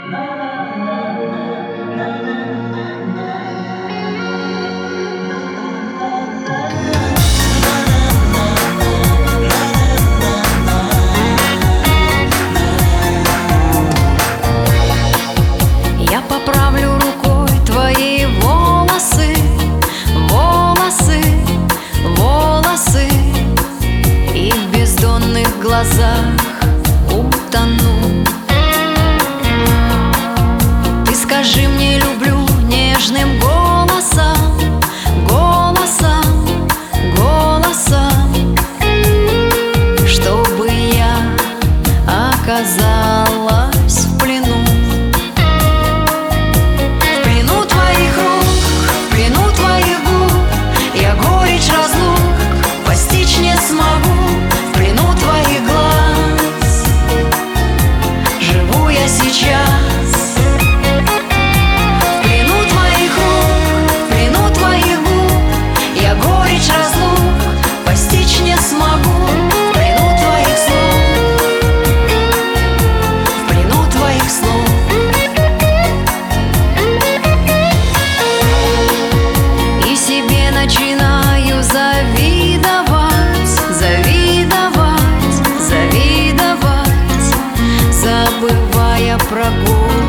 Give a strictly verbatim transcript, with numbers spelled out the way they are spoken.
Я поправлю рукой твои волосы, волосы, волосы, и в бездонных глазах утону. Ты скажи мне «люблю» нежным голосом, голосом, голосом, чтобы я оказалась в плену. В плену твоих рук, в плену твоих губ я горечь разлук постичь не смогу. В плену твоих глаз живу я сейчас. В плену твоих рук, в плену твоих губ я горечь разлук постичь не смогу. В плену твоих слов, в плену твоих слов. И себе начинаю завидовать, завидовать, завидовать, забывая про горе.